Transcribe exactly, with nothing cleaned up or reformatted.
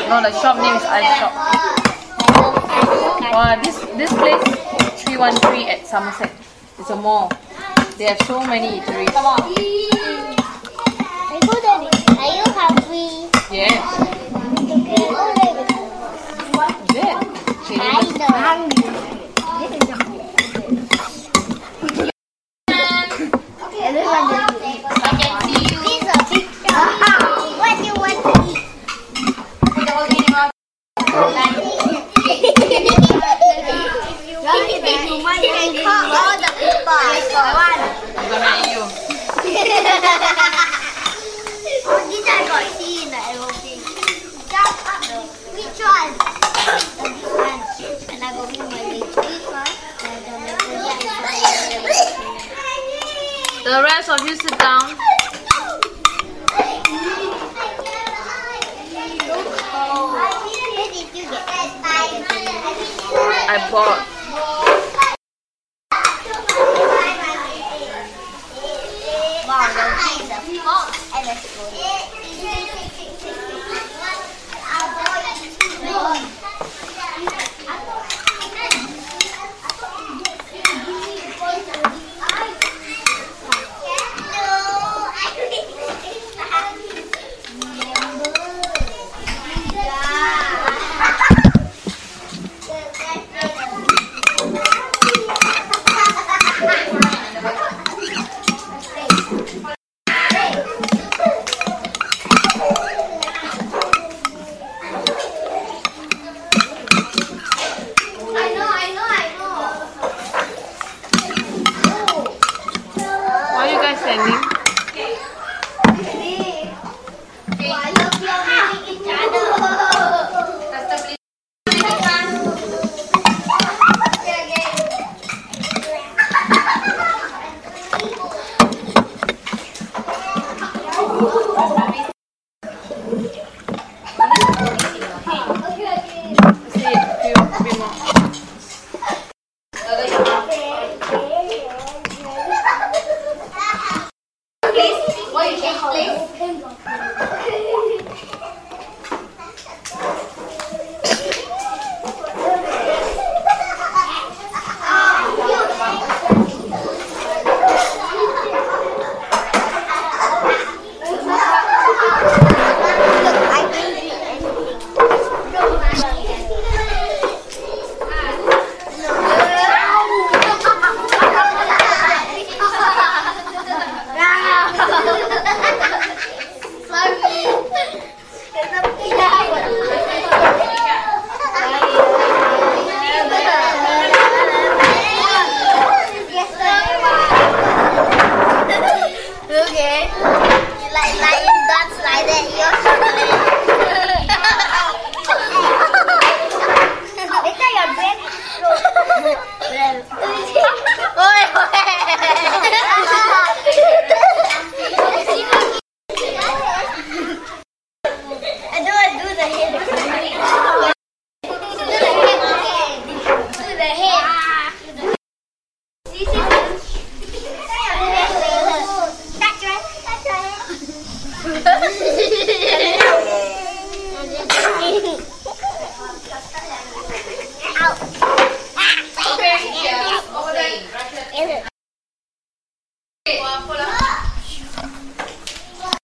No, the shop name is Ice Shop. Wow, this this place three one three at Somerset. It's a mall. They have so many eateries. Come on. Are you hungry? Yes. Is it? I know. Hungry. What do you want to eat? You can call all the people for one. I'm gonna eat you. Oh, this I got see in the aeroplane. Jump up. Which one? This one. And I go in my leg. This one. The rest of you sit down. Where did you get that? I bought. Wow, there's a fox and a spoon.